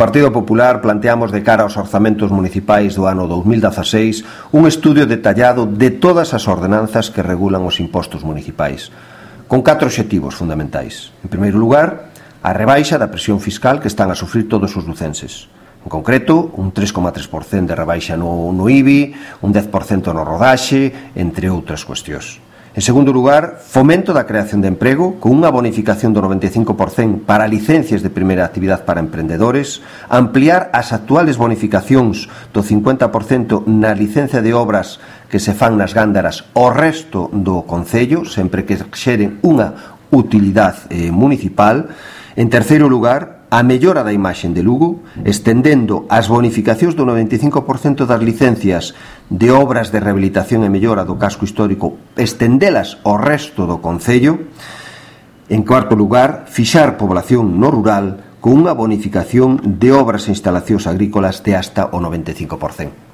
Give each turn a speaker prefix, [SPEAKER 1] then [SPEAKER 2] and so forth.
[SPEAKER 1] Partido Popular planteamos de cara aos orzamentos municipais do ano 2016 un estudio detallado de todas as ordenanzas que regulan os impostos municipais, con 4 obxectivos fundamentais. En primeiro lugar, a rebaixa da presión fiscal que están a sufrir todos os lucenses. En concreto, un 3,3% de rebaixa no IBI, un 10% no rodaxe, entre outras cuestións. En segundo lugar, fomento da creación de emprego con unha bonificación do 95% para licencias de primeira actividade para emprendedores, ampliar as actuales bonificacións do 50% na licencia de obras que se fan nas gándaras ao resto do concello, sempre que xeren unha utilidade municipal. En terceiro lugar, a mellora da imaxe de Lugo, estendendo as bonificacións do 95% das licencias de obras de rehabilitación e mellora do casco histórico, estendelas ao resto do concello. En cuarto lugar, fixar población no rural con unha bonificación de obras e instalacións agrícolas de hasta o 95%.